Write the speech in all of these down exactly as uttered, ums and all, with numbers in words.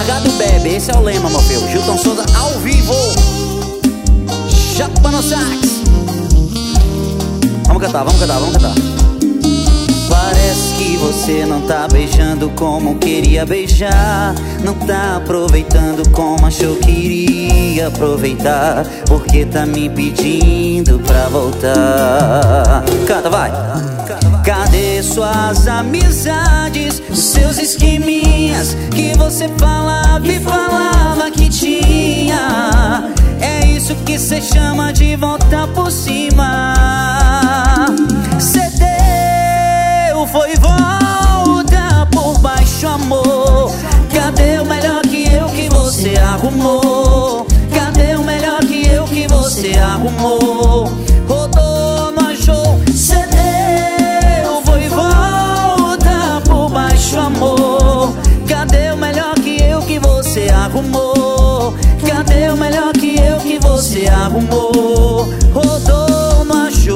Largado bebe, esse é o lema, meu filho. Gilton Souza ao vivo. Chapa no sax. Vamos cantar, vamos cantar, vamos cantar. Parece que você não tá beijando como queria beijar. Não tá aproveitando como achou que iria aproveitar. Porque tá me pedindo pra voltar. Canta, vai. Cadê suas amizades, os seus esqueminhas que você falava e falava que tinha? É isso que cê chama de voltar por cima. Cê deu, foi volta por baixo, amor. Cadê o melhor que eu que você arrumou? Cadê o melhor que eu que você arrumou? Rodou no show, cê deu, foi volta por baixo, amor. Cadê o melhor que eu que você arrumou? Cadê o melhor que eu que você arrumou? Rodou no achou,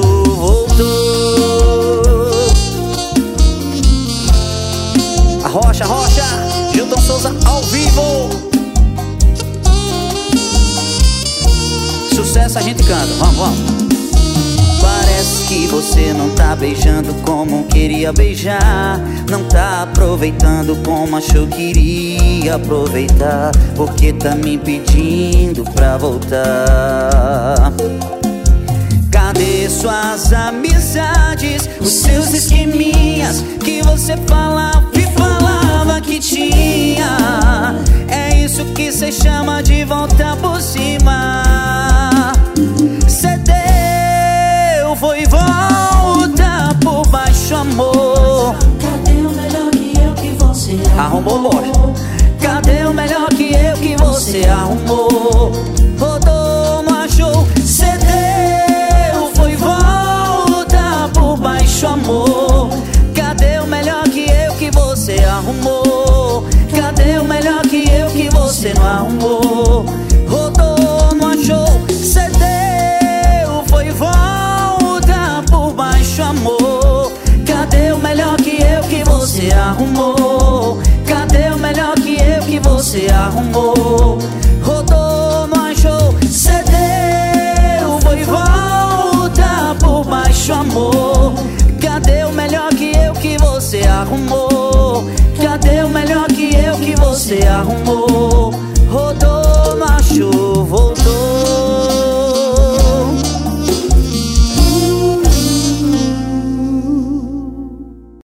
voltou. A Rocha, Rocha, Gilton Souza ao vivo. Sucesso a gente canta, vamos, vamos. Parece que você não tá beijando como queria beijar. Não tá aproveitando como achou que iria aproveitar. Porque tá me pedindo pra voltar. Cadê suas amizades, os seus esqueminhas que você falava e falava que tinha? É isso que cê chama de voltar por cima. Cê deu, foi volta por baixo, amor. Cadê o melhor que eu que você arrumou? Arrumou, Arrumou, cadê o melhor que eu que você arrumou? Rodou no achou, cê deu, foi volta por baixo, amor. Cadê o melhor que eu que você arrumou? Cadê o melhor que eu que você não arrumou? Rodou no achou, cê deu, foi volta por baixo, amor. Cadê o melhor que eu que você arrumou? Cadê o melhor que eu que você arrumou? Rodou no achou, cê deu, foi volta por baixo, amor. Cadê o melhor que eu que você arrumou? Cadê o melhor que eu que você arrumou? Rodou